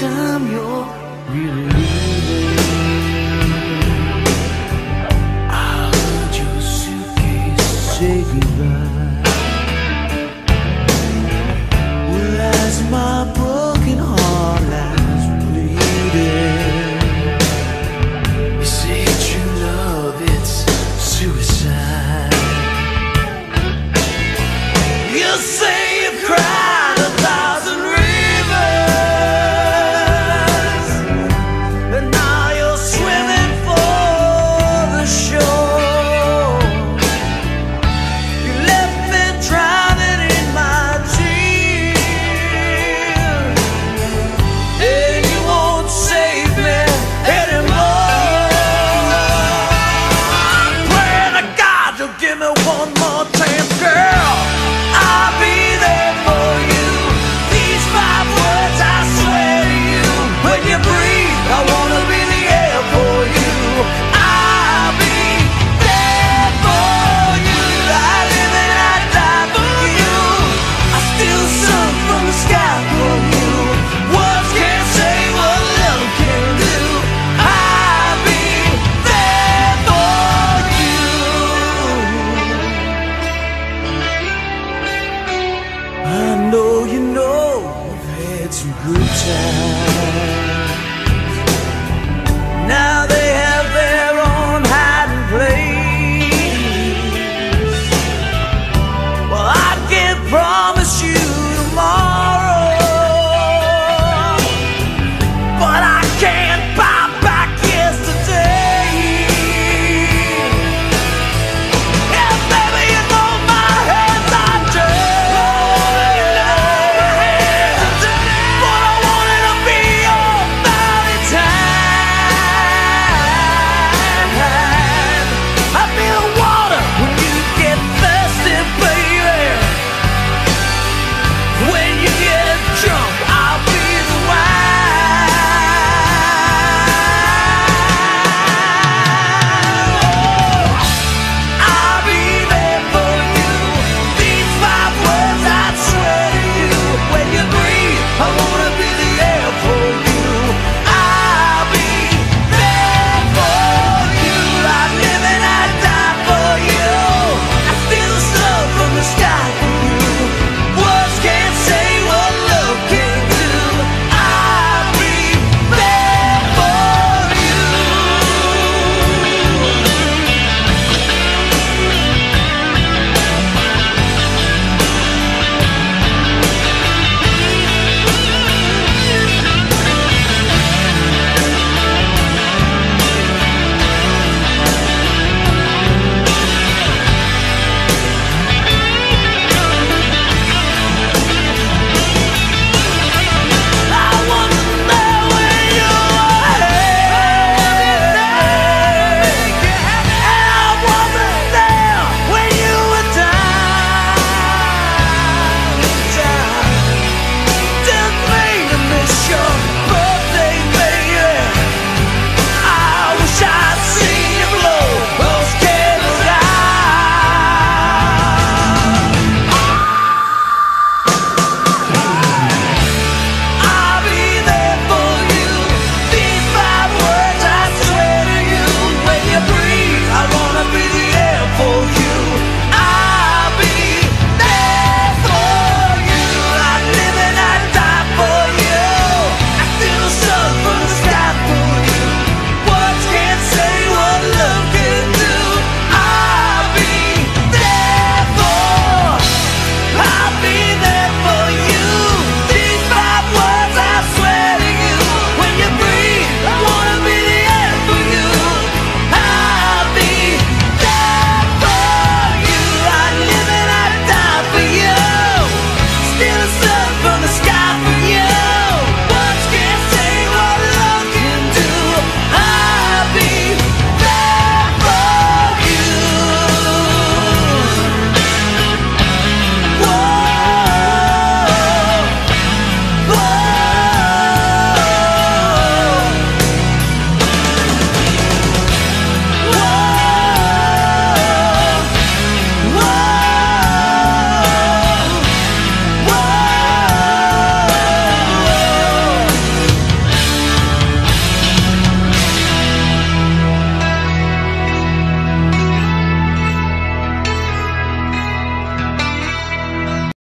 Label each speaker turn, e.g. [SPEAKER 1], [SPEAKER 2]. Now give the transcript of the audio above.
[SPEAKER 1] time you're really leaving. I heard your suitcase say goodbye. Well, as my broken heart lies bleeding, you say true love, it's suicide. You say you've cried 1,000 rivers, and now you're swimming for the shore. You left me drowning in my tears, and you won't save me anymore. I'm praying to God you'll give me one more